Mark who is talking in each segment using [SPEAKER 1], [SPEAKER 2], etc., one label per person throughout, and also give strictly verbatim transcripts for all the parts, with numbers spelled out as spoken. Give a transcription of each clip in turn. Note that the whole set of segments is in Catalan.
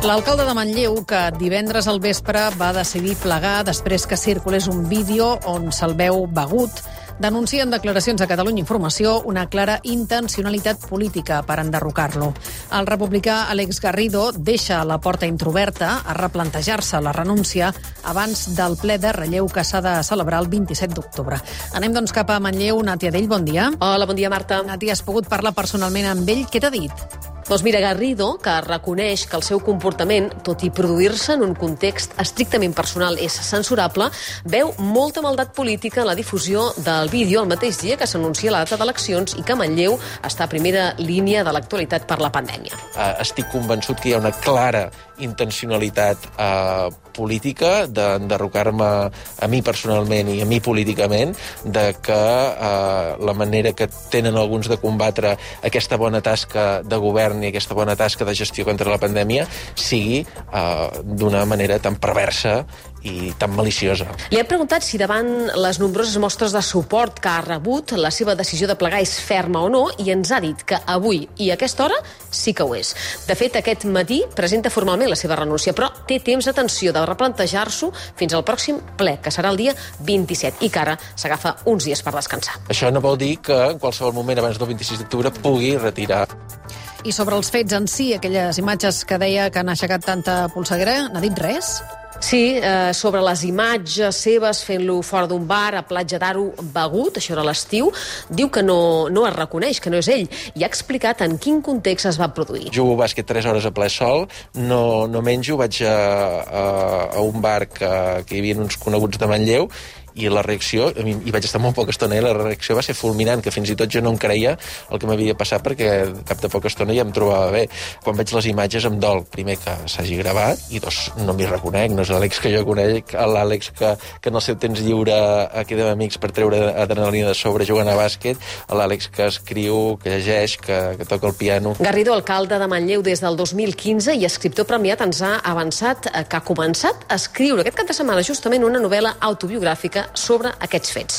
[SPEAKER 1] L'alcalde de Manlleu, que divendres al vespre va decidir plegar després que circulés un vídeo on se'l veu begut, denuncia en declaracions a Catalunya Informació una clara intencionalitat política per enderrocar-lo. El republicà Àlex Garrido deixa la porta introberta a replantejar-se la renúncia abans del ple de relleu que s'ha de celebrar el vint-i-set d'octubre. Anem doncs cap a Manlleu. Nàtia Dell, bon dia.
[SPEAKER 2] Hola, bon dia, Marta.
[SPEAKER 1] Nàtia, has pogut parlar personalment amb ell. Què t'ha dit?
[SPEAKER 2] Doncs mira, Garrido, que reconeix que el seu comportament, tot i produir-se en un context estrictament personal, és censurable, veu molta maldat política en la difusió del vídeo el mateix dia que s'anuncia la data d'eleccions i que Manlleu està a primera línia de l'actualitat per la pandèmia.
[SPEAKER 3] Uh, estic convençut que hi ha una clara intencionalitat uh, política d'enderrocar-me a mi personalment i a mi políticament, de que uh, la manera que tenen alguns de combatre aquesta bona tasca de govern i aquesta bona tasca de gestió contra la pandèmia sigui uh, d'una manera tan perversa i tan maliciosa.
[SPEAKER 2] Li he preguntat si davant les nombroses mostres de suport que ha rebut la seva decisió de plegar és ferma o no, i ens ha dit que avui i a aquesta hora sí que ho és. De fet, aquest matí presenta formalment la seva renúncia, però té temps d'atenció de replantejar-s'ho fins al pròxim ple, que serà el dia vint-i-set, i que ara s'agafa uns dies per descansar.
[SPEAKER 3] Això no vol dir que en qualsevol moment abans del vint-i-sis d'octubre pugui retirar.
[SPEAKER 1] I sobre els fets en si, aquelles imatges que deia que han aixecat tanta polseguera, n'ha dit res?
[SPEAKER 2] Sí, eh, sobre les imatges seves fent-lo fora d'un bar a Platja d'Aro begut, això era l'estiu, diu que no, no es reconeix, que no és ell, i ha explicat en quin context es va produir.
[SPEAKER 3] Jugo bàsquet tres hores a ple sol, no, no menjo, vaig a, a, a un bar que, que hi havia uns coneguts de Manlleu, i la reacció, i vaig estar molt poca estona, i la reacció va ser fulminant, que fins i tot jo no em creia el que m'havia passat, perquè cap de poca estona ja em trobava bé. Quan veig les imatges em dol, primer, que s'hagi gravat, i dos, no m'hi reconec, no és l'Àlex que jo conec, l'Àlex que, que en el seu temps lliure queda amb amics per treure adrenalina de sobre jugant a bàsquet, l'Àlex que escriu, que llegeix, que, que toca el piano.
[SPEAKER 2] Garrido, alcalde de Manlleu des del dos mil quinze i escriptor premiat, ens ha avançat que ha començat a escriure aquest cap de setmana justament una novel·la autobiogràfica sobre aquests fets.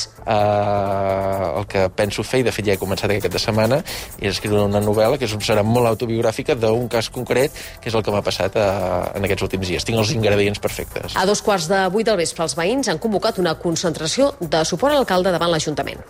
[SPEAKER 3] Uh, el que penso fer, i de fet ja he començat aquest cap de setmana, és escriure una novel·la que serà molt autobiogràfica d'un cas concret, que és el que m'ha passat uh, en aquests últims dies. Tinc els ingredients perfectes.
[SPEAKER 2] A dos quarts de vuit del vespre, els veïns han convocat una concentració de suport a l'alcalde davant l'Ajuntament.